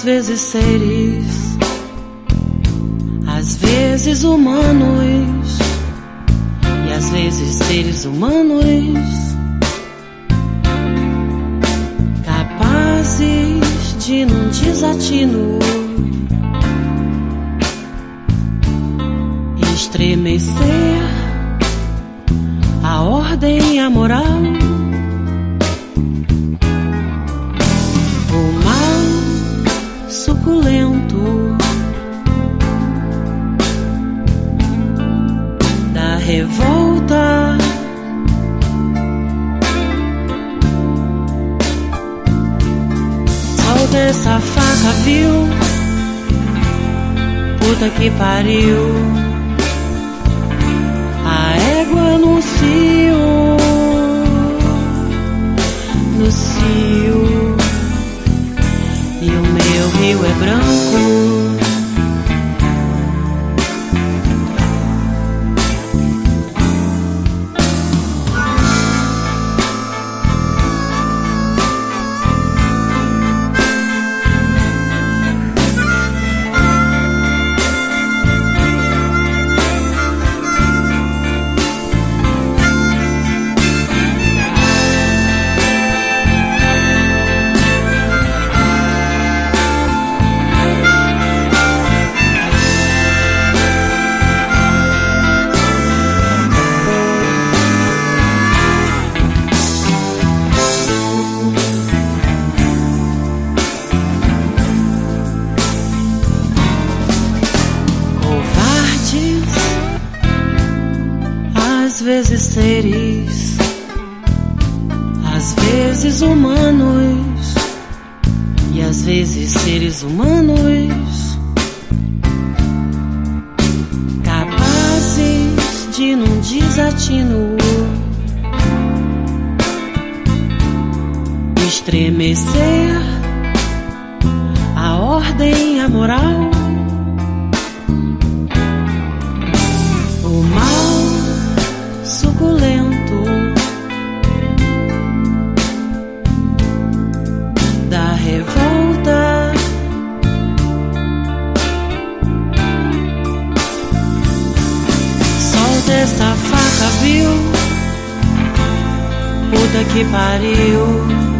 às vezes seres, às vezes humanos, e às vezes seres humanos, capazes de num desatino estremecer a ordem e a moral. O mal suculento da revolta, solta essa faca, viu? Puta que pariu. A égua no cio, no cio, e o meu rio é branco. Às vezes seres, às vezes humanos, e às vezes seres humanos, capazes de num desatino estremecer a ordem e a moral. O mal suculento da revolta, solta essa faca, viu? Puta que pariu.